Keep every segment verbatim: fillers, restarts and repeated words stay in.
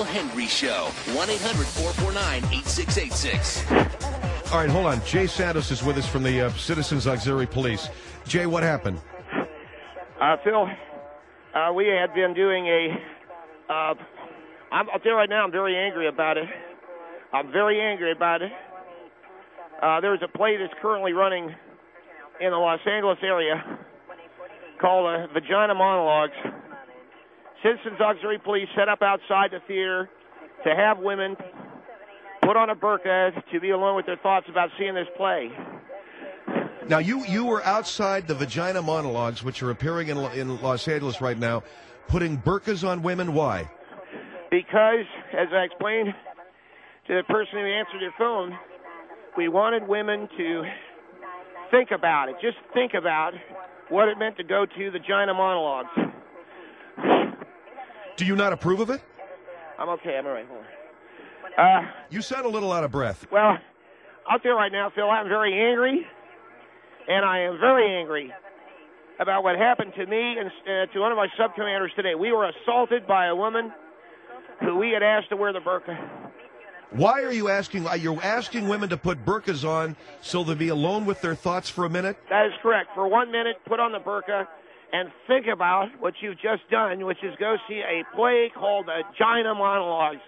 Henry Show. one eight hundred four four nine eight six eight six. All right, hold on. Jay Santos is with us from the uh, Citizens Auxiliary Police. Jay, what happened? Uh, Phil, uh, we had been doing a, uh, I'm, I'll tell you right now, I'm very angry about it. I'm very angry about it. Uh, there's a play that's currently running in the Los Angeles area called uh, Vagina Monologues. Citizens Auxiliary Police set up outside the theater to have women put on a burqa to be alone with their thoughts about seeing this play. Now, you, you were outside the Vagina Monologues, which are appearing in, in Los Angeles right now, putting burqas on women. Why? Because, as I explained to the person who answered your phone, we wanted women to think about it. Just think about what it meant to go to the Vagina Monologues. Do you not approve of it? I'm okay. I'm all right. Hold on. Uh, you sound a little out of breath. Well, out there right now, Phil, I'm very angry, and I am very angry about what happened to me and uh, to one of my sub-commanders today. We were assaulted by a woman who we had asked to wear the burqa. Why are you asking? Are you asking women to put burqas on so they'll be alone with their thoughts for a minute? That is correct. For one minute, put on the burqa and think about what you've just done, which is go see a play called Vagina Monologues.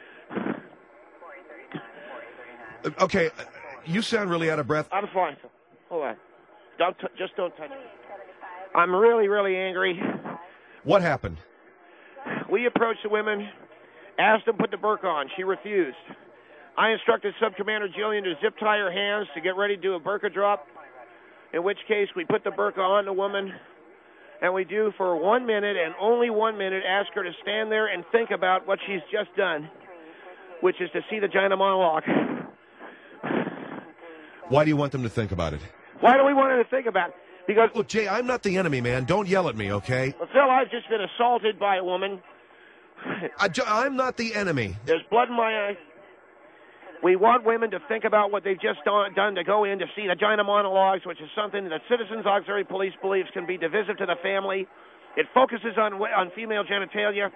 Okay, you sound really out of breath. I'm fine. Hold on. Don't t- just don't touch me. I'm really, really angry. What happened? We approached the women, asked them to put the burqa on. She refused. I instructed Sub-Commander Jillian to zip tie her hands to get ready to do a burqa drop, in which case we put the burqa on the woman, and we do for one minute and only one minute ask her to stand there and think about what she's just done, which is to see the Vagina Monologue. Why do you want them to think about it? Why do we want her to think about it? Because, look, Jay, I'm not the enemy, man. Don't yell at me, okay? Well, Phil, I've just been assaulted by a woman. I, I'm not the enemy. There's blood in my eyes. We want women to think about what they've just done to go in to see the Vagina Monologues, which is something that Citizens Auxiliary Police believes can be divisive to the family. It focuses on on female genitalia.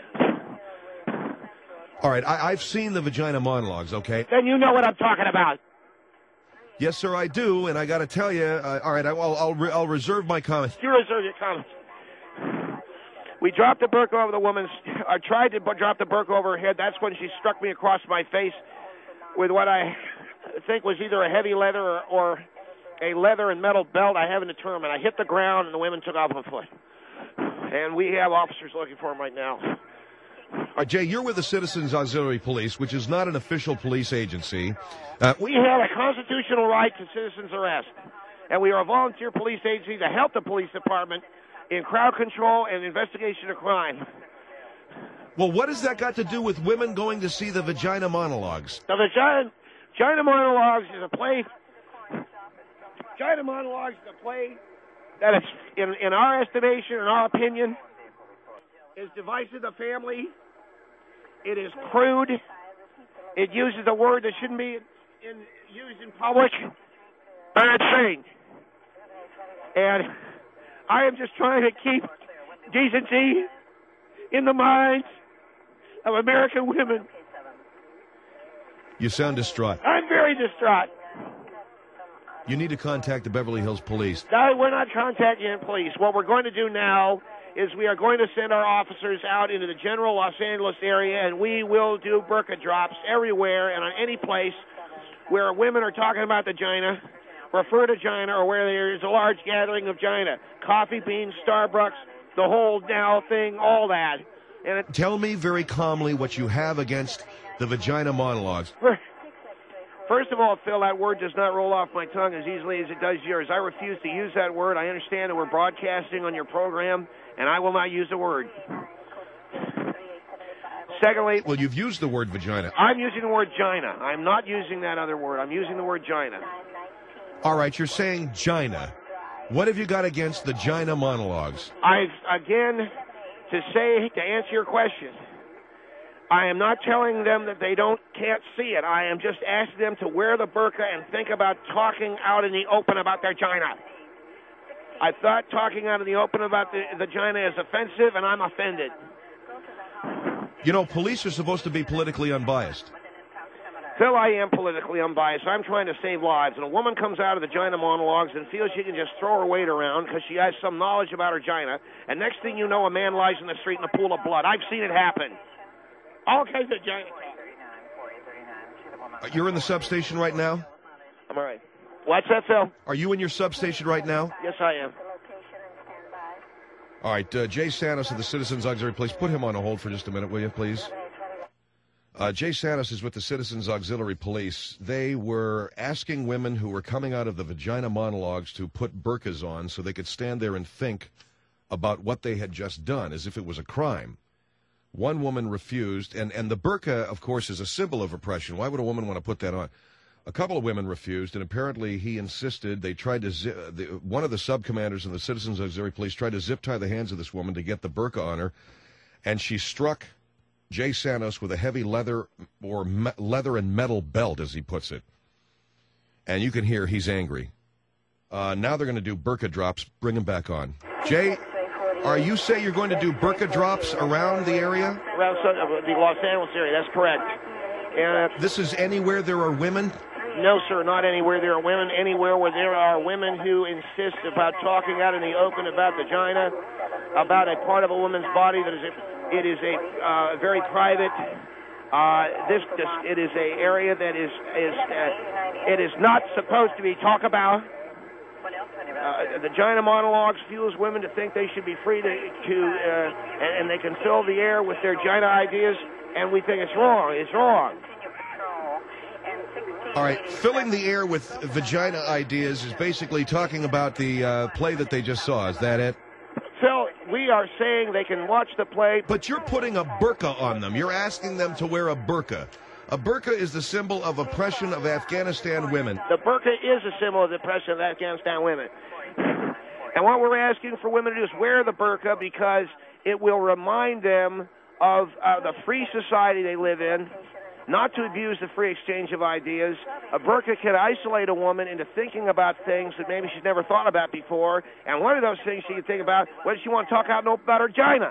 All right, I, I've seen the Vagina Monologues, okay? Then you know what I'm talking about. Yes, sir, I do, and I got to tell you, uh, all right, I, I'll, I'll, re- I'll reserve my comments. You reserve your comments. We dropped the burqa over the woman's, I tried to drop the burqa over her head. That's when she struck me across my face with what I think was either a heavy leather or, or a leather and metal belt. I haven't determined. I hit the ground, and the women took off on foot. And we have officers looking for them right now. All right, Jay, you're with the Citizens Auxiliary Police, which is not an official police agency. Uh, we have a constitutional right to citizens arrest, and we are a volunteer police agency to help the police department in crowd control and investigation of crime. Well, what has that got to do with women going to see the Vagina Monologues? The Vagina, Vagina Monologues is a play. Vagina Monologues is a play that is, in, in our estimation, in our opinion, is divisive to the family. It is crude. It uses a word that shouldn't be in, used in public. But it's saying. And I am just trying to keep decency in the minds of American women. You sound distraught. I'm very distraught. You need to contact the Beverly Hills Police. No, we're not contacting the police. What we're going to do now is we are going to send our officers out into the general Los Angeles area, and we will do burqa drops everywhere and on any place where women are talking about the vagina, refer to vagina, or where there is a large gathering of vagina. Coffee beans, Starbucks, the whole now thing, all that. And it, Tell me very calmly what you have against the Vagina Monologues. First of all, Phil, that word does not roll off my tongue as easily as it does yours. I refuse to use that word. I understand that we're broadcasting on your program, and I will not use the word. Secondly... Well, you've used the word vagina. I'm using the word gina. I'm not using that other word. I'm using the word gina. All right, you're saying gina. What have you got against the Vagina Monologues? I've, again, to say, to answer your question, I am not telling them that they don't can't see it. I am just asking them to wear the burqa and think about talking out in the open about their vagina. I thought talking out in the open about the, the vagina is offensive, and I'm offended. You know, police are supposed to be politically unbiased. Phil, I am politically unbiased. I'm trying to save lives. And a woman comes out of the Gina monologues and feels she can just throw her weight around because she has some knowledge about her Gina. And next thing you know, a man lies in the street in a pool of blood. I've seen it happen. All kinds of Gina talk. You're in the substation right now? I'm all right. What's that, Phil? Are you in your substation right now? Yes, I am. All right, uh, Jay Santos of the Citizens Auxiliary Police. Put him on a hold for just a minute, will you, please? Uh, Jay Santos is with the Citizens Auxiliary Police. They were asking women who were coming out of the vagina monologues to put burqas on so they could stand there and think about what they had just done, as if it was a crime. One woman refused, and, and the burqa, of course, is a symbol of oppression. Why would a woman want to put that on? A couple of women refused, and apparently he insisted. They tried to zi- the, one of the sub-commanders in the Citizens Auxiliary Police tried to zip-tie the hands of this woman to get the burqa on her, and she struck Jay Santos with a heavy leather or me- leather and metal belt, as he puts it. And you can hear he's angry. Uh, now they're going to do burqa drops. Bring him back on. Jay, are you say you're going to do burqa drops around the area? Around the Los Angeles area, that's correct. And uh, this is anywhere there are women? No, sir, not anywhere there are women. Anywhere where there are women who insist about talking out in the open about vagina, about a part of a woman's body that is a It is a uh, very private. Uh, this, this it is a area that is is uh, it is not supposed to be talked about. Uh, the Gina monologues fuels women to think they should be free to to uh, and, and they can fill the air with their Gina ideas, and we think it's wrong. It's wrong. All right, filling the air with vagina ideas is basically talking about the uh, play that they just saw. Is that it? Phil, we are saying they can watch the play. But you're putting a burqa on them. You're asking them to wear a burqa. A burqa is the symbol of oppression of Afghanistan women. The burqa is a symbol of the oppression of Afghanistan women. And what we're asking for women to do is wear the burqa because it will remind them of uh, the free society they live in, not to abuse the free exchange of ideas. A burqa can isolate a woman into thinking about things that maybe she's never thought about before. And one of those things she can think about, what does she want to talk out about her Gina?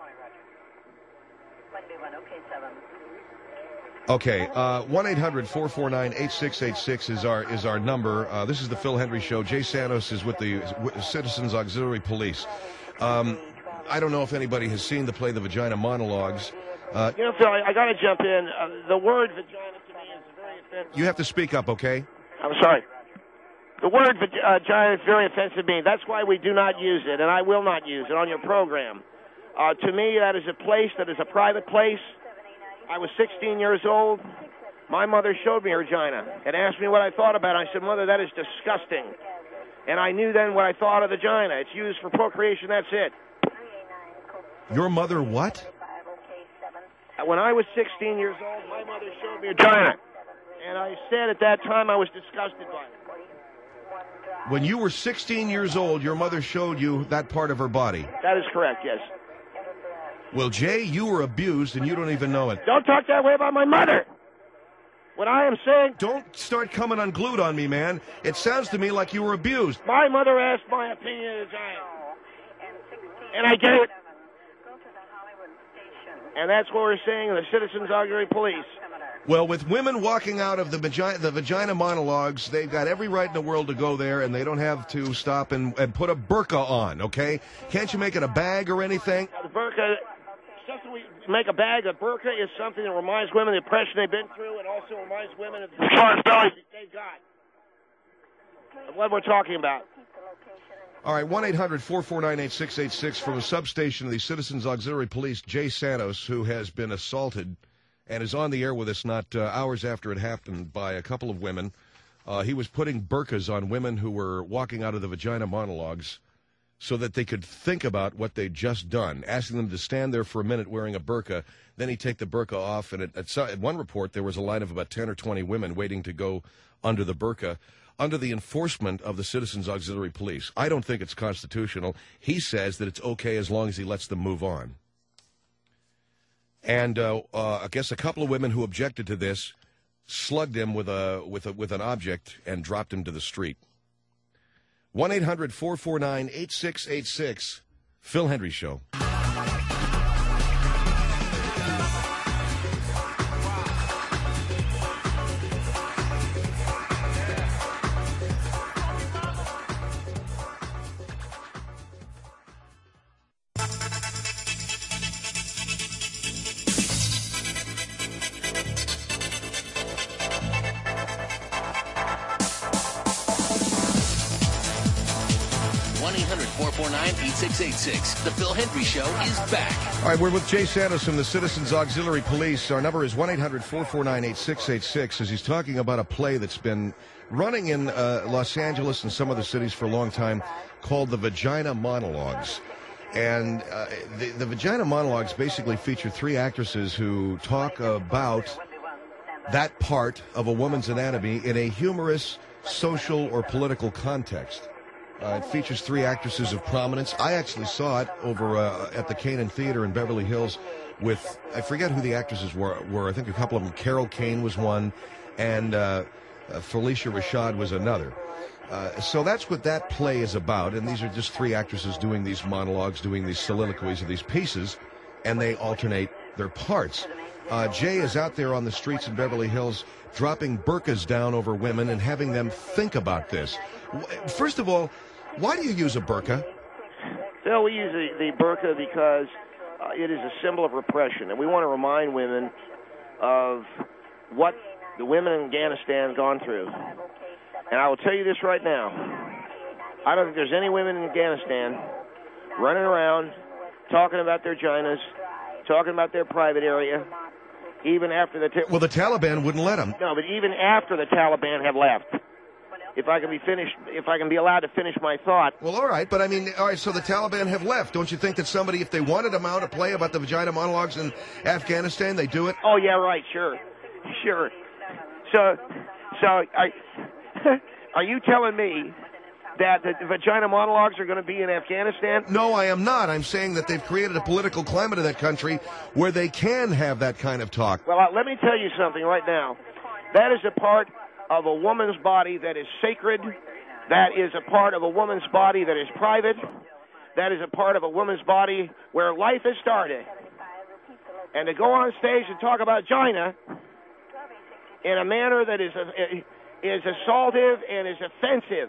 Okay, uh, one eight hundred four four nine eight six eight six is our is our number. Uh, this is the Phil Hendry Show. Jay Santos is with the with Citizens Auxiliary Police. Um, I don't know if anybody has seen the play The Vagina Monologues. Uh, you know, Phil, I, I got to jump in. Uh, the word vagina to me is very offensive. You have to speak up, okay? I'm sorry. The word uh, vagina is very offensive to me. That's why we do not use it, and I will not use it on your program. Uh, to me, that is a place that is a private place. I was sixteen years old. My mother showed me her vagina and asked me what I thought about it. I said, Mother, that is disgusting. And I knew then what I thought of the vagina. It's used for procreation. That's it. Your mother what? When I was sixteen years old, my mother showed me a vagina. And I said at that time I was disgusted by it. When you were sixteen years old, your mother showed you that part of her body. That is correct, yes. Well, Jay, you were abused and you don't even know it. Don't talk that way about my mother. What I am saying... Don't start coming unglued on me, man. It sounds to me like you were abused. My mother asked my opinion of the vagina. And I gave it. And that's what we're saying in the Citizens Auxiliary Police. Well, with women walking out of the vagina, the vagina monologues, they've got every right in the world to go there, and they don't have to stop and, and put a burqa on, okay? Can't you make it a bag or anything? The burqa, something we make a bag. A burqa is something that reminds women of the oppression they've been through and also reminds women of the responsibility they've got. Of what we're talking about. All right, one eight hundred four four nine eight six eight six from a substation of the Citizens Auxiliary Police, Jay Santos, who has been assaulted and is on the air with us not uh, hours after it happened by a couple of women. Uh, he was putting burqas on women who were walking out of the vagina monologues so that they could think about what they'd just done, asking them to stand there for a minute wearing a burqa. Then he'd take the burqa off, and at, at, at one report, there was a line of about ten or twenty women waiting to go under the burqa, under the enforcement of the Citizens Auxiliary Police. I don't think it's constitutional. He says that it's okay as long as he lets them move on. And uh, uh, I guess a couple of women who objected to this slugged him with a with a with an object and dropped him to the street. one eight hundred four four nine eight six eight six, Phil Hendry Show. eight hundred, four four nine, eight six eight six. The Phil Hendry Show is back. All right, we're with Jay Santos from the Citizens Auxiliary Police. Our number is one eight hundred, four four nine, eight six eight six as he's talking about a play that's been running in uh, Los Angeles and some other cities for a long time called the Vagina Monologues. And uh, the, the Vagina Monologues basically feature three actresses who talk about that part of a woman's anatomy in a humorous, social, or political context. Uh, it features three actresses of prominence. I actually saw it over uh, at the Canaan Theater in Beverly Hills with, I forget who the actresses were. were. I think a couple of them. Carol Kane was one, and uh, uh, Felicia Rashad was another. Uh, so that's what that play is about, and these are just three actresses doing these monologues, doing these soliloquies of these pieces, and they alternate their parts. Uh, Jay is out there on the streets in Beverly Hills dropping burqas down over women and having them think about this. First of all, why do you use a burqa? Phil, we use the, the burqa because uh, it is a symbol of repression, and we want to remind women of what the women in Afghanistan have gone through. And I will tell you this right now. I don't think there's any women in Afghanistan running around talking about their vaginas, talking about their private area, even after the... Well, the Taliban wouldn't let them. No, but even after the Taliban have left. If I can be finished, if I can be allowed to finish my thought. Well, all right, but I mean, all right, so the Taliban have left. Don't you think that somebody, if they wanted them out to play about the vagina monologues in Afghanistan, they do it? Oh, yeah, right, sure. Sure. So, so I... Are you telling me that the vagina monologues are going to be in Afghanistan? No, I am not. I'm saying that they've created a political climate in that country where they can have that kind of talk. Well, uh, let me tell you something right now. That is a part of a woman's body that is sacred. That is a part of a woman's body that is private. That is a part of a woman's body where life has started. And to go on stage and talk about vagina in a manner that is... A, is assaultive and is offensive,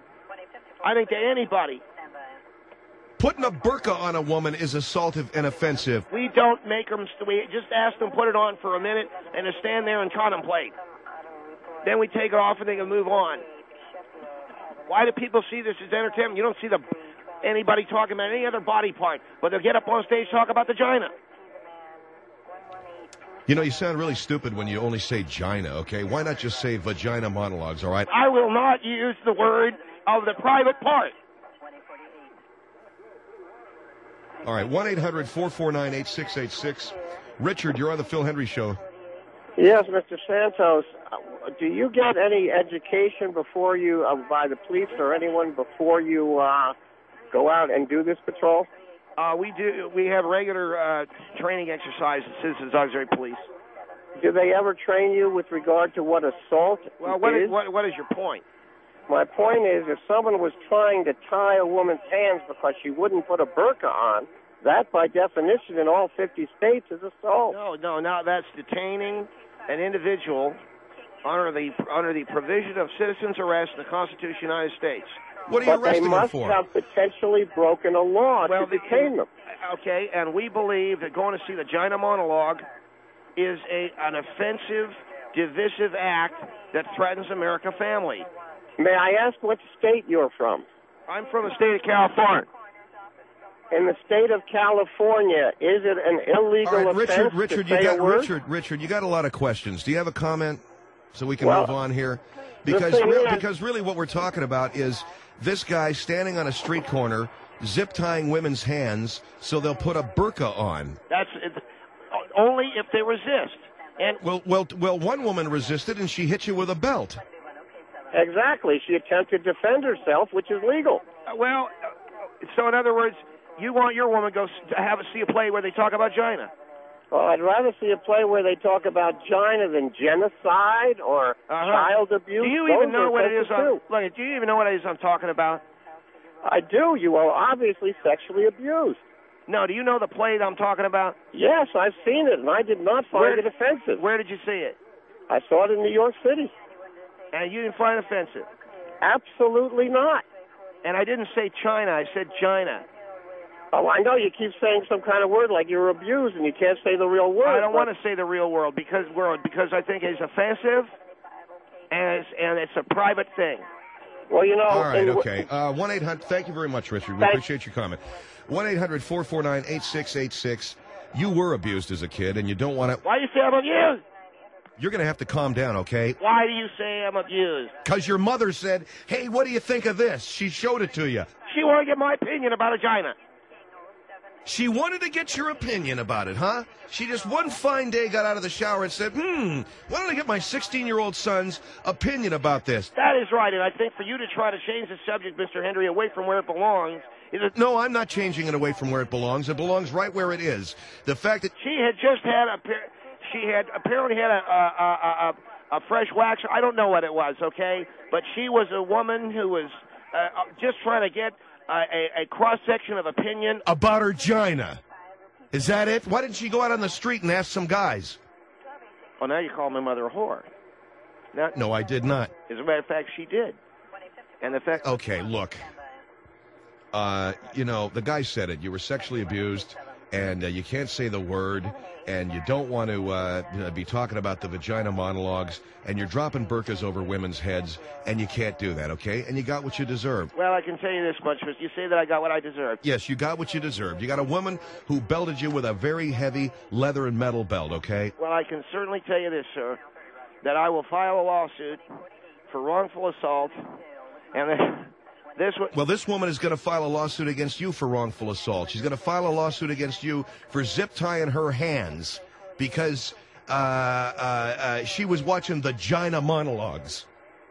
I think, to anybody. Putting a burqa on a woman is assaultive and offensive. We don't make them, we just ask them put it on for a minute and to stand there and contemplate. Then we take it off and they can move on. Why do people see this as entertainment? You don't see the anybody talking about any other body part, but they'll get up on stage and talk about the vagina. You know, you sound really stupid when you only say gina, okay? Why not just say vagina monologues, all right? I will not use the word of the private part. All right, one eight hundred, four four nine, eight six eight six. Richard, you're on the Phil Hendry Show. Yes, Mister Santos. Do you get any education before you, uh, by the police or anyone, before you uh, go out and do this patrol? Uh, we do. We have regular uh, training exercises at Citizens Auxiliary Police. Do they ever train you with regard to what assault well, what is? is what, what is your point? My point is, if someone was trying to tie a woman's hands because she wouldn't put a burqa on, that, by definition, in all fifty states, is assault. No, no, no. That's detaining an individual under the under the provision of citizens' arrest in the Constitution of the United States. What are you but arresting they must them for? have potentially broken a law well, to detain them. Okay, and we believe that going to see the Gina monologue is a an offensive, divisive act that threatens American family. May I ask what state you're from? I'm from the state of California. In the state of California, is it an illegal All right, offense Richard, Richard, to you say got a word? Richard, Richard, you got a lot of questions. Do you have a comment so we can Well, move on here? the Because thing re- is- because really what we're talking about is this guy standing on a street corner, zip tying women's hands so they'll put a burqa on. That's it's, only if they resist. And Well, well, well, one woman resisted and she hit you with a belt. Exactly. She attempted to defend herself, which is legal. uh, well, uh, so in other words, you want your woman to go s- to have a see a play where they talk about Gina. Well, I'd rather see a play where they talk about Gina than genocide or Uh-huh. child abuse. Do you Those even know are what it is? offensive, I'm, too. look, do you even know what it is I'm talking about? I do. You are obviously sexually abused. No. Do you know the play that I'm talking about? Yes, I've seen it, and I did not find Where- it offensive. Where did you see it? I saw it in New York City. And you didn't find it offensive. Absolutely not. And I didn't say China. I said Gina. Oh, I know you keep saying some kind of word like you're abused, and you can't say the real word. I don't but- want to say the real world because world because I think it's offensive, and it's and it's a private thing. Well, you know. All right, and- okay. Uh, one eight hundred. Thank you very much, Richard. We Thank- appreciate your comment. one eight hundred four four nine eight six eight six. You were abused as a kid, and you don't want to. Why do you say I'm abused? You're going to have to calm down, okay? Why do you say I'm abused? Because your mother said, hey, what do you think of this? She showed it to you. She wanted to get my opinion about a vagina. She wanted to get your opinion about it, huh? She just one fine day got out of the shower and said, hmm, why don't I get my sixteen-year-old son's opinion about this? That is right, and I think for you to try to change the subject, Mister Henry, away from where it belongs, is a... No, I'm not changing it away from where it belongs. It belongs right where it is. The fact that... She had just had a... She had apparently had a, a, a, a, a fresh wax. I don't know what it was, okay? But she was a woman who was uh, just trying to get uh, a, a cross-section of opinion. About her gina. Is that it? Why didn't she go out on the street and ask some guys? Well, now you call my mother a whore. Now, No, I did not. as a matter of fact, she did. And the fact... Okay, look. Uh, you know, the guy said it. You were sexually abused, and uh, you can't say the word, and you don't want to uh, be talking about the vagina monologues, and you're dropping burkas over women's heads, and you can't do that, okay? And you got what you deserved. Well, I can tell you this much, Mister You say that I got what I deserved. Yes, you got what you deserved. You got a woman who belted you with a very heavy leather and metal belt, okay? Well, I can certainly tell you this, sir, that I will file a lawsuit for wrongful assault, and that this was... Well, this woman is going to file a lawsuit against you for wrongful assault. She's going to file a lawsuit against you for zip tying her hands because uh, uh, uh, she was watching the Gina monologues.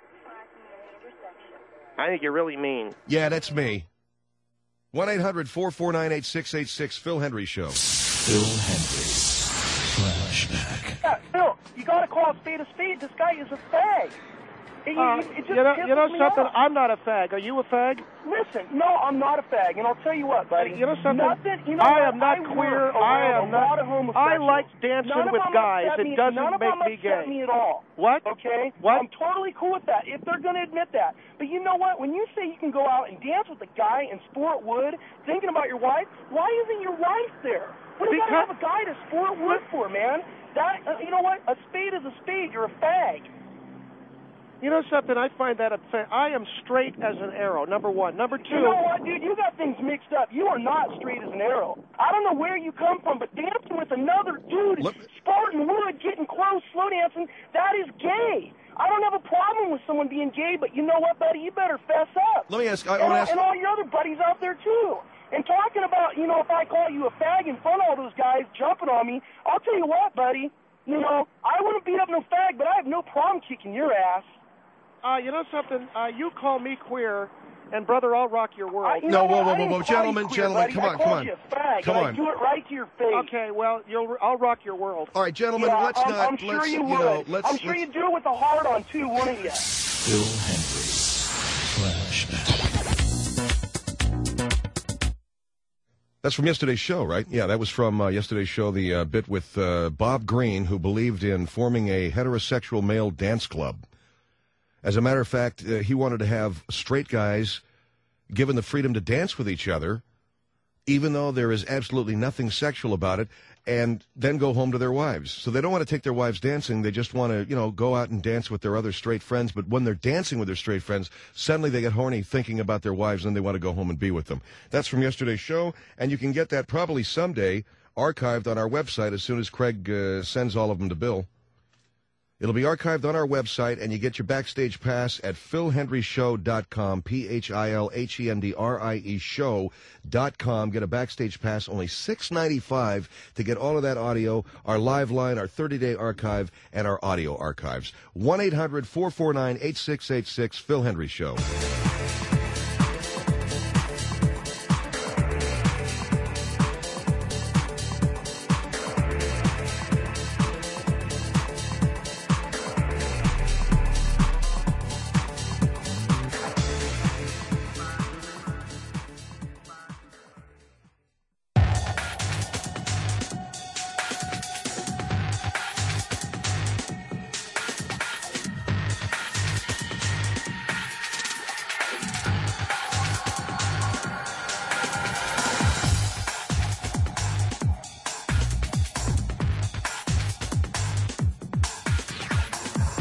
I think you're really mean. Yeah, that's me. one eight hundred four four nine eight six eight six, Phil Hendry Show. Phil Hendry's Flashback. Yeah, Phil, you gotta call a spade a spade. This guy is a fag. It, Uh, it, it just you know, pisses you know me something? off. I'm not a fag. Are you a fag? Listen, no, I'm not a fag, and I'll tell you what, buddy. You know something? Nothing, you know I what? am not I queer. work I around am a not. lot of homosexuals. I like dancing None of with them guys. upset It me. doesn't None of make them me upset gay. me at all. What? Okay? What? I'm totally cool with that if they're going to admit that. But you know what? When you say you can go out and dance with a guy and sport wood, thinking about your wife, why isn't your wife there? What do you got to Because- have a guy to sport wood for, man? That uh, you know what? A spade is a spade. You're a fag. You know something? I find that upset. I am straight as an arrow, number one. Number two. You know what, dude? You got things mixed up. You are not straight as an arrow. I don't know where you come from, but dancing with another dude, Let- sporting wood, getting close, slow dancing, that is gay. I don't have a problem with someone being gay, but you know what, buddy? You better fess up. Let me ask. I and, want to all, ask. and all your other buddies out there, too. And talking about, you know, if I call you a fag in front of all those guys jumping on me, I'll tell you what, buddy. You know, I wouldn't beat up no fag, but I have no problem kicking your ass. Uh, you know something? Uh, you call me queer, and brother, I'll rock your world. I, you No, know whoa, what? whoa, I whoa, didn't whoa, call you gentlemen, queer, gentlemen, buddy. come I on, come called on. You a fag, Come and on. I do it right to your face. Okay, well, you'll, I'll rock your world. All right, gentlemen, Yeah, let's I'm, not. I'm sure let's, you would. know, let's. I'm sure let's- you'd do it with a hard on too, wouldn't you? Phil Hendry's Flashback. That's from yesterday's show, right? Yeah, that was from uh, yesterday's show, the uh, bit with uh, Bob Green, who believed in forming a heterosexual male dance club. As a matter of fact, uh, he wanted to have straight guys given the freedom to dance with each other, even though there is absolutely nothing sexual about it, and then go home to their wives. So they don't want to take their wives dancing. They just want to, you know, go out and dance with their other straight friends. But when they're dancing with their straight friends, suddenly they get horny thinking about their wives, and they want to go home and be with them. That's from yesterday's show, and you can get that probably someday archived on our website as soon as Craig uh, sends all of them to Bill. It'll be archived on our website, and you get your backstage pass at phil hendry show dot com, P H I L H E N D R I E show dot com. Get a backstage pass, only six ninety-five to get all of that audio, our live line, our thirty-day archive, and our audio archives. one eight hundred four four nine eight six eight six, Phil Hendry Show.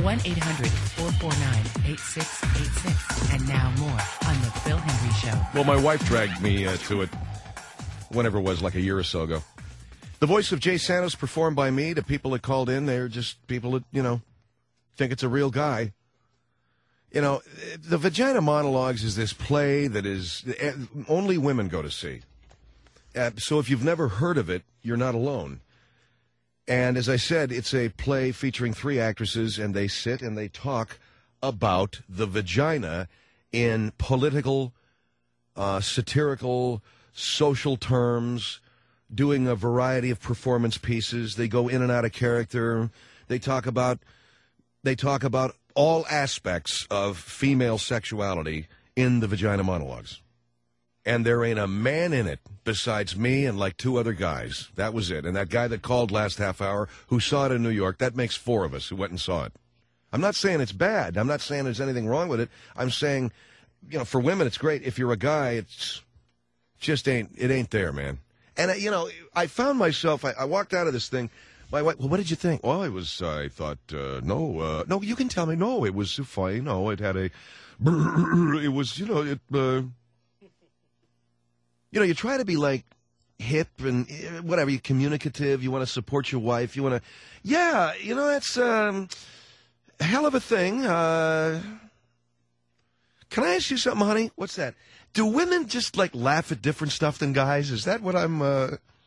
one eight hundred four four nine eight six eight six. And now more on The Phil Hendry Show. Well, my wife dragged me uh, to it whenever it was, like a year or so ago. The voice of Jay Santos performed by me to people that called in. They're just people that, you know, think it's a real guy. You know, the Vagina Monologues is this play that is only women go to see. Uh, so if you've never heard of it, you're not alone. And as I said, it's a play featuring three actresses, and they sit and they talk about the vagina in political, uh, satirical, social terms, doing a variety of performance pieces. They go in and out of character. They talk about they talk about all aspects of female sexuality in the Vagina Monologues. And there ain't a man in it besides me and like two other guys. That was it. And that guy that called last half hour who saw it in New York, that makes four of us who went and saw it. I'm not saying it's bad. I'm not saying there's anything wrong with it. I'm saying, you know, for women it's great. If you're a guy, it's just ain't, it ain't there, man. And, uh, you know, I found myself, I, I walked out of this thing, my wife, well, what did you think? Well, it was, uh, I thought, uh, no, uh, no, you can tell me, no, it was fine. No, it had a, it was, you know, it, uh, you know, you try to be like hip and whatever, you're communicative, you want to support your wife, you want to, yeah, you know, that's um, a hell of a thing. Uh, can I ask you something, honey? What's that? Do women just, like, laugh at different stuff than guys? Is that what I'm, uh...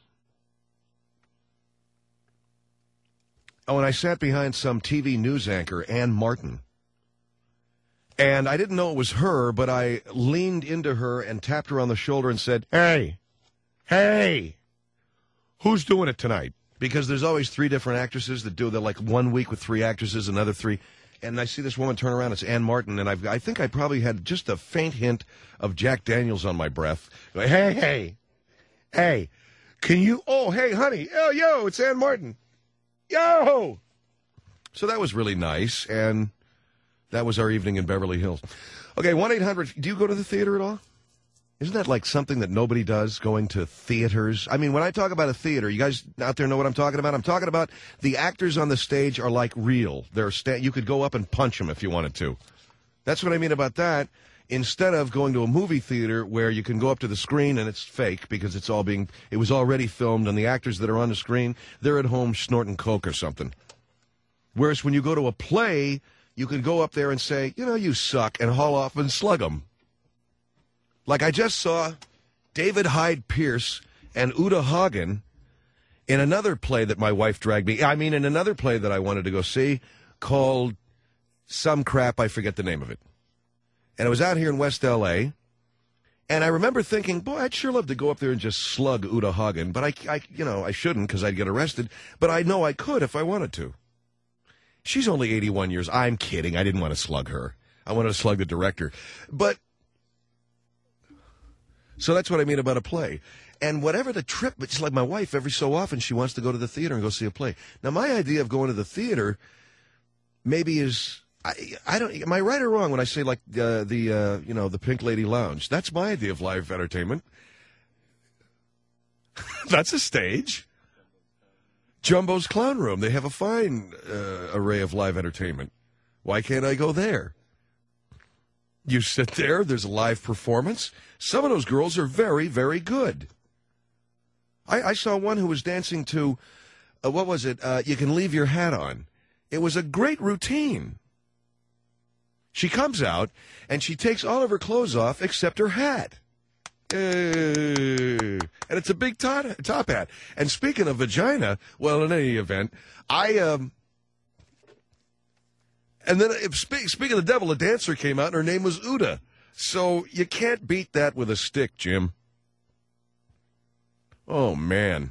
Oh, and I sat behind some T V news anchor, Ann Martin. And I didn't know it was her, but I leaned into her and tapped her on the shoulder and said, hey, hey, who's doing it tonight? Because there's always three different actresses that do, they're like one week with three actresses, another three. And I see this woman turn around, it's Ann Martin, and I've, I think I probably had just a faint hint of Jack Daniels on my breath. Like, hey, hey, hey, can you, oh, hey, honey, oh, yo, it's Ann Martin. Yo! So that was really nice, and that was our evening in Beverly Hills. Okay, one eight hundred, do you go to the theater at all? Isn't that like something that nobody does, going to theaters? I mean, when I talk about a theater, you guys out there know what I'm talking about? I'm talking about the actors on the stage are like real. They're sta- you could go up and punch them if you wanted to. That's what I mean about that. Instead of going to a movie theater where you can go up to the screen and it's fake because it's all being, it was already filmed, and the actors that are on the screen, they're at home snorting coke or something. Whereas when you go to a play, you can go up there and say, you know, you suck, and haul off and slug them. Like I just saw David Hyde Pierce and Uta Hagen in another play that my wife dragged me, I mean, in another play that I wanted to go see called some crap, I forget the name of it. And it was out here in West L A, and I remember thinking, boy, I'd sure love to go up there and just slug Uta Hagen, but I, I you know, I shouldn't because I'd get arrested, but I know I could if I wanted to. She's only eighty-one years. I'm kidding. I didn't want to slug her. I wanted to slug the director. But, so that's what I mean about a play. And whatever the trip, it's like my wife, every so often she wants to go to the theater and go see a play. Now, my idea of going to the theater maybe is, I, I don't, am I right or wrong when I say like uh, the, uh, you know, the Pink Lady Lounge? That's my idea of live entertainment. That's a stage. Jumbo's Clown Room. They have a fine uh, array of live entertainment. Why can't I go there? You sit there, there's a live performance. Some of those girls are very, very good. I, I saw one who was dancing to, uh, what was it? Uh, You Can Leave Your Hat On. It was a great routine. She comes out, and she takes all of her clothes off except her hat. Uh, and it's a big top, top hat. And speaking of vagina, well, in any event, I, um, and then if, speak, speaking of the devil, a dancer came out, and her name was Uda. So you can't beat that with a stick, Jim. Oh, man.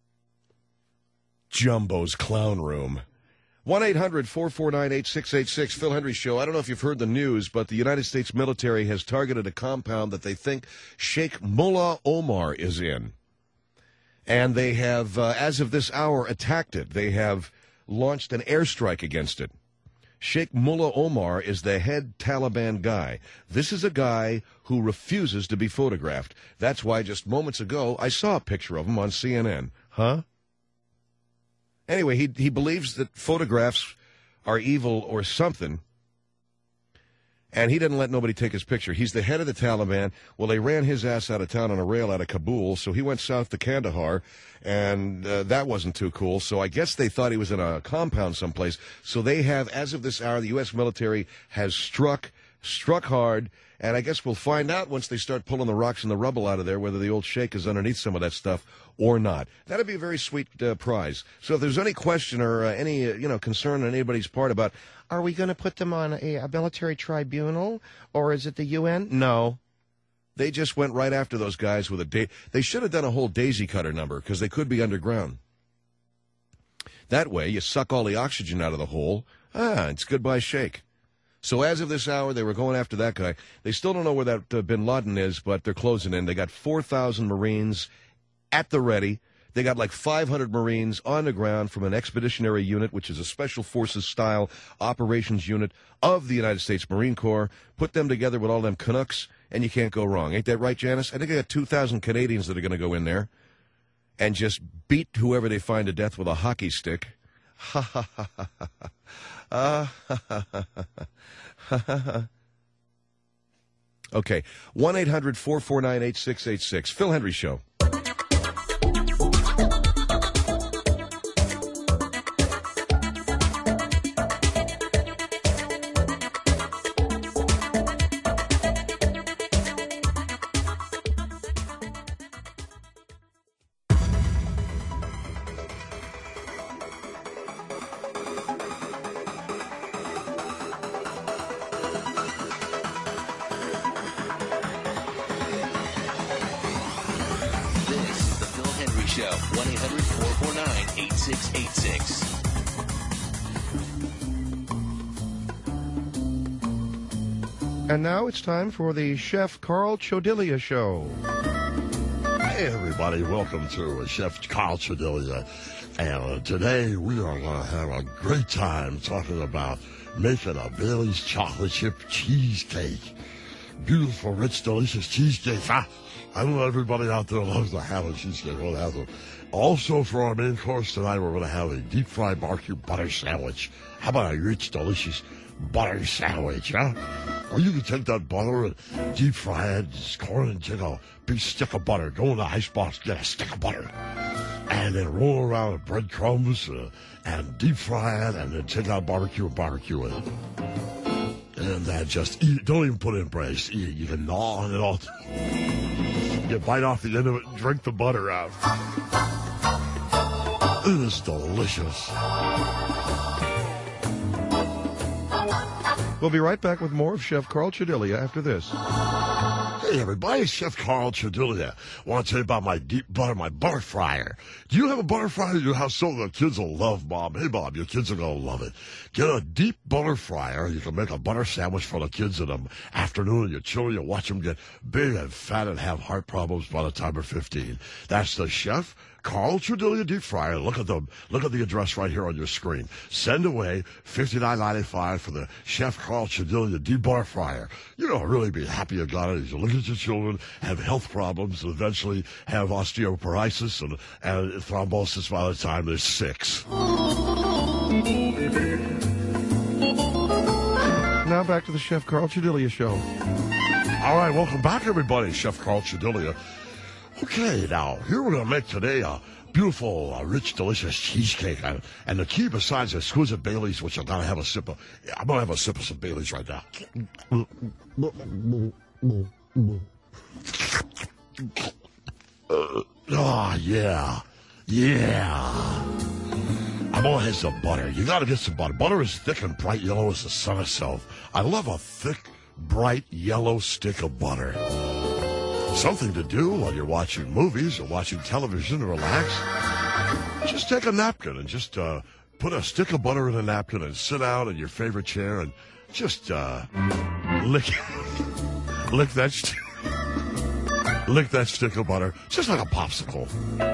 Jumbo's Clown Room. one eight hundred four four nine eight six eight six, Phil Hendry Show. I don't know if you've heard the news, but the United States military has targeted a compound that they think Sheikh Mullah Omar is in. And they have, uh, as of this hour, attacked it. They have launched an airstrike against it. Sheikh Mullah Omar is the head Taliban guy. This is a guy who refuses to be photographed. That's why just moments ago I saw a picture of him on C N N. Huh? Anyway, he he believes that photographs are evil or something. And he didn't let nobody take his picture. He's the head of the Taliban. Well, they ran his ass out of town on a rail out of Kabul, so he went south to Kandahar, and uh, that wasn't too cool. So I guess they thought he was in a compound someplace. So they have, as of this hour, the U S military has struck, struck hard, and I guess we'll find out once they start pulling the rocks and the rubble out of there whether the old sheikh is underneath some of that stuff or not. That'd be a very sweet uh, prize. So if there's any question or uh, any uh, you know concern on anybody's part about, are we going to put them on a, a military tribunal, or is it the U N? No. They just went right after those guys with a da- They should have done a whole daisy cutter number, because they could be underground. That way, you suck all the oxygen out of the hole. Ah, it's goodbye shake. So as of this hour, they were going after that guy. They still don't know where that uh, bin Laden is, but they're closing in. They got four thousand Marines at the ready. They got like five hundred Marines on the ground from an expeditionary unit, which is a special forces-style operations unit of the United States Marine Corps. Put them together with all them Canucks, and you can't go wrong. Ain't that right, Janice? I think I got two thousand Canadians that are going to go in there and just beat whoever they find to death with a hockey stick. Ha, ha, ha, ha, ha. Uh, ha, ha, ha, ha, ha. Okay, one eight hundred four four nine eight six eight six. Phil Hendry Show. one eight hundred four four nine eight six eight six. And now it's time for the Chef Carl Chodilia Show. Hey, everybody. Welcome to Chef Carl Chodilia. And uh, today we are going to have a great time talking about making a Bailey's chocolate chip cheesecake. Beautiful, rich, delicious cheesecake. Ah, I know everybody out there loves to have a cheesecake. We'll have them. Also, for our main course tonight, we're going to have a deep-fried barbecue butter sandwich. How about a rich, delicious butter sandwich, huh? Or you can take that butter and deep fry it, just corn and take a big stick of butter. Go in the icebox, get a stick of butter. And then roll around with breadcrumbs uh, and deep fry it, and then take out barbecue and barbecue it. And then just eat it. Don't even put it in bread. Just eat it. You can gnaw on it all. You bite off the end of it and drink the butter out. It is delicious. We'll be right back with more of Chef Carl Chodilia after this. Hey, everybody, it's Chef Carl Chodilia. I want to tell you about my deep butter, my butter fryer. Do you have a butter fryer in your house? So the kids will love, Bob. Hey, Bob, your kids are going to love it. Get a deep butter fryer. You can make a butter sandwich for the kids in the afternoon. Your children, you watch them get big and fat and have heart problems by the time they're fifteen. That's the Chef Carl Chodilia deep fryer. Look at them. Look at the address right here on your screen. Send away fifty-nine ninety-five for the Chef Carl Chodilia deep butter fryer. You're going to really be happy you got it. You look at your children have health problems and eventually have osteoporosis and, and thrombosis by the time they're six. Now back to the Chef Carl Chodilia Show. All right, welcome back, everybody. Chef Carl Chodilia. Okay, now, here we're going to make today a beautiful, uh, rich, delicious cheesecake. And, and the key, besides exquisite Baileys, which I'm going to have a sip of, I'm going to have a sip of some Baileys right now. Uh, oh, yeah. Yeah. I'm going to have some butter. You got to get some butter. Butter is thick and bright yellow as the sun itself. I love a thick, bright, yellow stick of butter. Something to do while you're watching movies or watching television or relax. Just take a napkin and just uh, put a stick of butter in a napkin and sit down in your favorite chair and just uh, lick lick that st- lick that stick of butter just like a popsicle.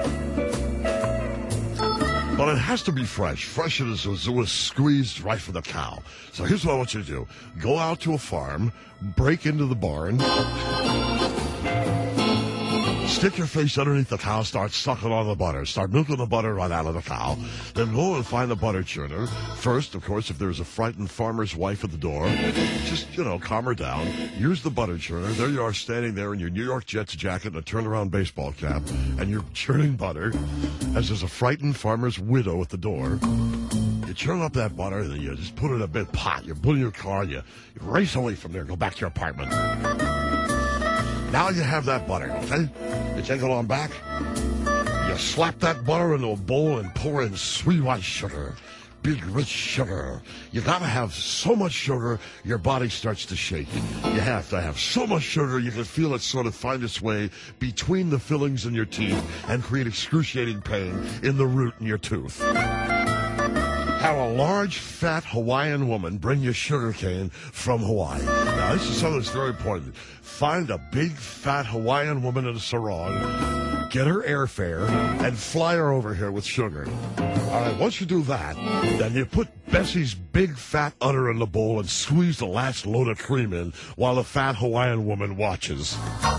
But it has to be fresh. Fresh as it was squeezed right from the cow. So here's what I want you to do. Go out to a farm, break into the barn, Stick your face underneath the cow, start sucking on the butter. Start milking the butter right out of the cow. Then go and find the butter churner. First, of course, if there's a frightened farmer's wife at the door, just, you know, calm her down. Use the butter churner. There you are standing there in your New York Jets jacket and a turnaround baseball cap, and you're churning butter as there's a frightened farmer's widow at the door. You churn up that butter, and you just put it in a big pot. You put it in your car, you, you race away from there, go back to your apartment. Now you have that butter, okay? You take it on back. You slap that butter into a bowl and pour in sweet white sugar. Big, rich sugar. You gotta have so much sugar, your body starts to shake. You have to have so much sugar, you can feel it sort of find its way between the fillings in your teeth and create excruciating pain in the root in your tooth. Have a large, fat Hawaiian woman bring you sugar cane from Hawaii. Now, this is something that's very important. Find a big, fat Hawaiian woman in a sarong, get her airfare, and fly her over here with sugar. All right, once you do that, then you put Bessie's big, fat udder in the bowl and squeeze the last load of cream in while the fat Hawaiian woman watches.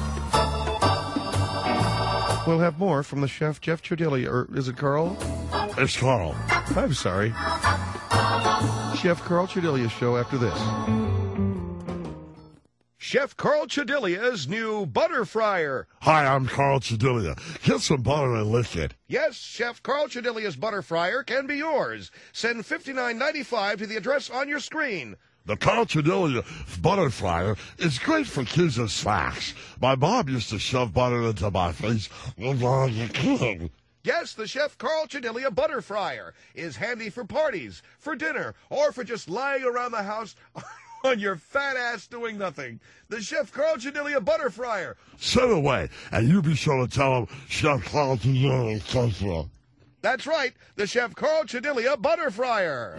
We'll have more from the chef, Jeff Trudilli, or is it Carl? It's Carl. I'm sorry. Chef Carl Trudillia's show after this. Chef Carl Trudillia's new butter fryer. Hi, I'm Carl Trudillia. Get some butter and lick it. Yes, Chef Carl Trudillia's butter fryer can be yours. Send fifty-nine ninety-five to the address on your screen. The Carl Trudillia butter fryer is great for kids and snacks. My mom used to shove butter into my face when I was a kid. Yes, the Chef Carl Trudillia butter fryer is handy for parties, for dinner, or for just lying around the house on your fat ass doing nothing. The Chef Carl Trudillia butter fryer. Send away, and you be sure to tell them Chef Carl Trudillia sent you. That's right, the Chef Carl Trudillia butter fryer.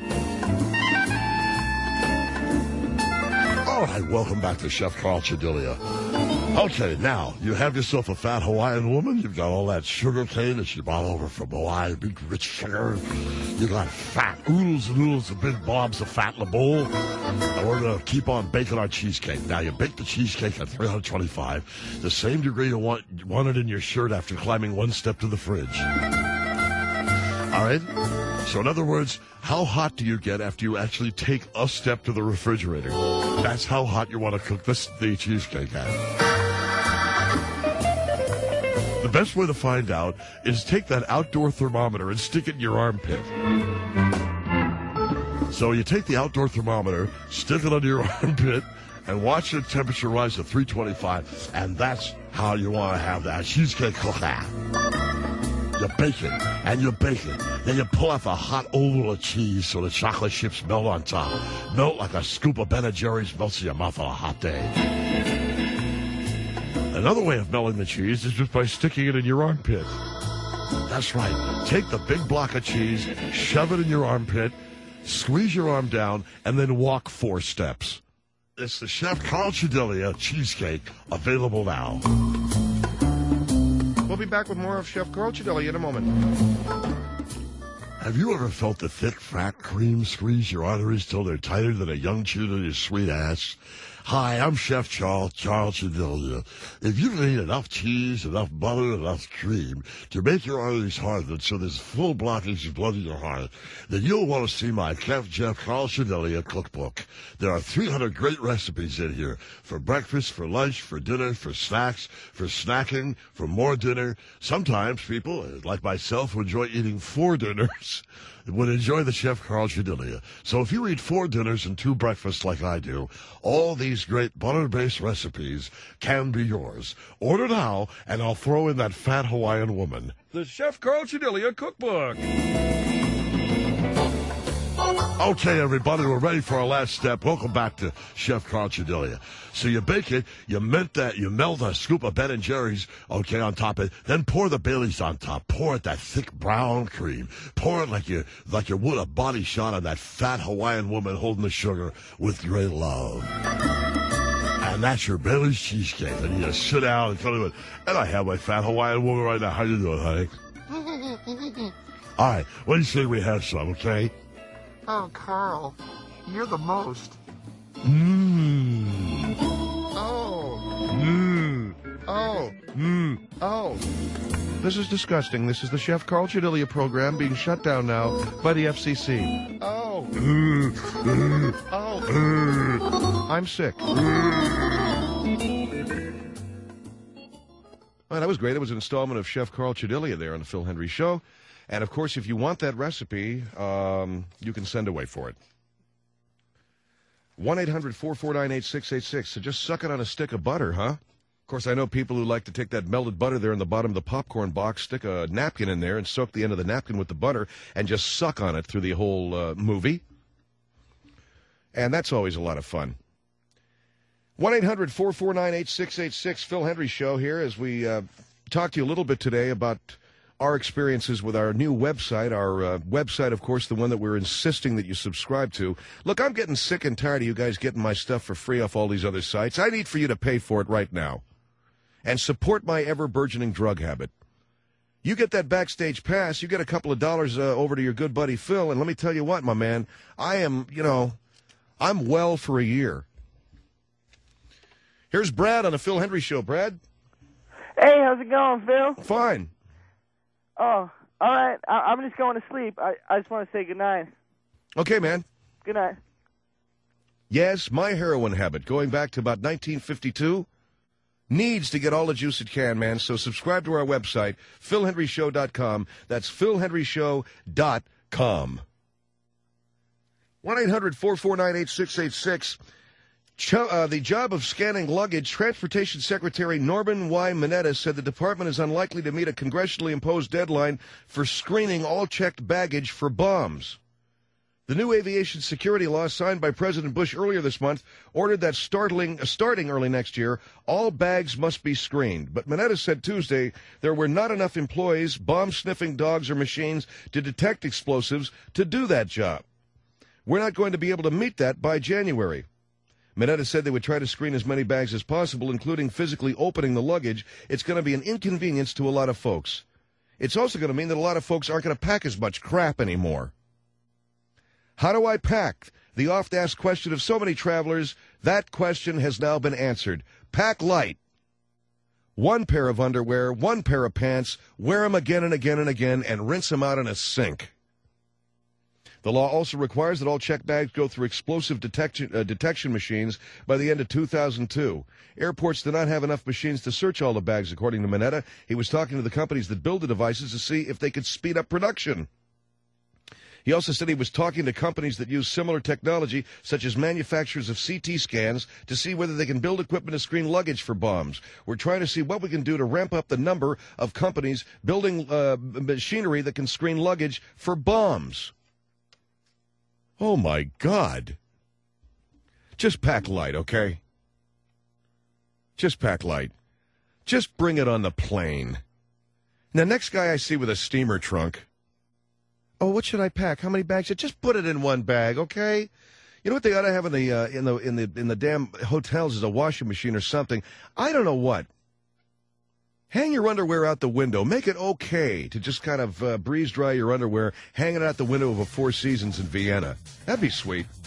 All right, welcome back to Chef Carl Trudillia. Okay, now, you have yourself a fat Hawaiian woman. You've got all that sugar cane that you brought over from Hawaii, big rich sugar. You got fat oodles and oodles of big blobs of fat in the bowl. And we're going to keep on baking our cheesecake. Now, you bake the cheesecake at three hundred twenty-five, the same degree you want, you want it in your shirt after climbing one step to the fridge. All right? So, in other words, how hot do you get after you actually take a step to the refrigerator? That's how hot you want to cook this, the cheesecake at. The best way to find out is take that outdoor thermometer and stick it in your armpit. So you take the outdoor thermometer, stick it under your armpit, and watch the temperature rise to three twenty-five, and that's how you want to have that cheesecake cooked at. You bake it, and you bake it. Then you pull out the hot oval of cheese so the chocolate chips melt on top. Melt like a scoop of Ben and Jerry's melts in your mouth on a hot day. Another way of melting the cheese is just by sticking it in your armpit. That's right. Take the big block of cheese, shove it in your armpit, squeeze your arm down, and then walk four steps. It's the Chef Carl Trudillia cheesecake, available now. We'll be back with more of Chef Carl Trudillia in a moment. Have you ever felt the thick, fat cream squeeze your arteries till they're tighter than a young chewed on your sweet ass? Hi, I'm Chef Charles, Charles Trudillia. If you can eat enough cheese, enough butter, enough cream to make your arteries harden so there's full blockage of blood in your heart, then you'll want to see my Chef Jeff Carl Trudillia cookbook. There are three hundred great recipes in here for breakfast, for lunch, for dinner, for snacks, for snacking, for more dinner. Sometimes people, like myself, who enjoy eating four dinners, would enjoy the Chef Carl Trudillia. So if you eat four dinners and two breakfasts like I do, all these great butter-based recipes can be yours. Order now, and I'll throw in that fat Hawaiian woman. The Chef Carl Trudillia cookbook. Okay, everybody, we're ready for our last step. Welcome back to Chef Carl Trudillia. So you bake it, you melt that, you melt a scoop of Ben and Jerry's, okay, on top of it. Then pour the Baileys on top. Pour it that thick brown cream. Pour it like you like you would a body shot on that fat Hawaiian woman holding the sugar with great love. And that's your Bailey's cheesecake. And you just sit down and tell me what. And I have my fat Hawaiian woman right now. How you doing, honey? All right, what do you say we have some, okay? Oh, Carl, you're the most. Mmm. Oh. Mmm. Oh. Mmm. Oh. This is disgusting. This is the Chef Carl Chedilia program being shut down now by the F C C. Oh. Oh. I'm sick. Well, that was great. It was an installment of Chef Carl Chedilia there on the Phil Hendry Show. And, of course, if you want that recipe, um, you can send away for it. one eight hundred four four nine eight six eight six. So just suck it on a stick of butter, huh? Of course, I know people who like to take that melted butter there in the bottom of the popcorn box, stick a napkin in there, and soak the end of the napkin with the butter, and just suck on it through the whole uh, movie. And that's always a lot of fun. one eight hundred four four nine eight six eight six, Phil Hendry Show here, as we uh, talk to you a little bit today about our experiences with our new website. Our uh, website, of course, the one that we're insisting that you subscribe to. Look, I'm getting sick and tired of you guys getting my stuff for free off all these other sites. I need for you to pay for it right now and support my ever-burgeoning drug habit. You get that Backstage Pass, you get a couple of dollars uh, over to your good buddy Phil, and let me tell you what, my man, I am, you know, I'm well for a year. Here's Brad on the Phil Hendry Show. Brad? Hey, how's it going, Phil? Fine. Oh, all right. I- I'm just going to sleep. I, I just want to say good night. Okay, man. Good night. Yes, my heroin habit, going back to about nineteen fifty-two, needs to get all the juice it can, man. So subscribe to our website, phil hendry show dot com. That's phil hendry show dot com. one eight hundred four four nine eight six eight six. Cho- uh, the job of scanning luggage, Transportation Secretary Norman Y. Mineta said the department is unlikely to meet a congressionally imposed deadline for screening all checked baggage for bombs. The new aviation security law signed by President Bush earlier this month ordered that startling, uh, starting early next year, all bags must be screened. But Mineta said Tuesday there were not enough employees, bomb-sniffing dogs or machines to detect explosives to do that job. We're not going to be able to meet that by January. Mineta said they would try to screen as many bags as possible, including physically opening the luggage. It's going to be an inconvenience to a lot of folks. It's also going to mean that a lot of folks aren't going to pack as much crap anymore. How do I pack? The oft-asked question of so many travelers, that question has now been answered. Pack light. One pair of underwear, one pair of pants, wear them again and again and again, and rinse them out in a sink. The law also requires that all checked bags go through explosive detection, uh, detection machines by the end of two thousand two. Airports do not have enough machines to search all the bags, according to Mineta. He was talking to the companies that build the devices to see if they could speed up production. He also said he was talking to companies that use similar technology, such as manufacturers of C T scans, to see whether they can build equipment to screen luggage for bombs. We're trying to see what we can do to ramp up the number of companies building uh, machinery that can screen luggage for bombs. Oh, my God. Just pack light, okay? Just pack light. Just bring it on the plane. Now, next guy I see with a steamer trunk. Oh, what should I pack? How many bags? Just put it in one bag, okay? You know what they ought to have in the uh, in the in the in the damn hotels is a washing machine or something. I don't know what. Hang your underwear out the window. Make it okay to just kind of uh, breeze dry your underwear, hang it out the window of a Four Seasons in Vienna. That'd be sweet.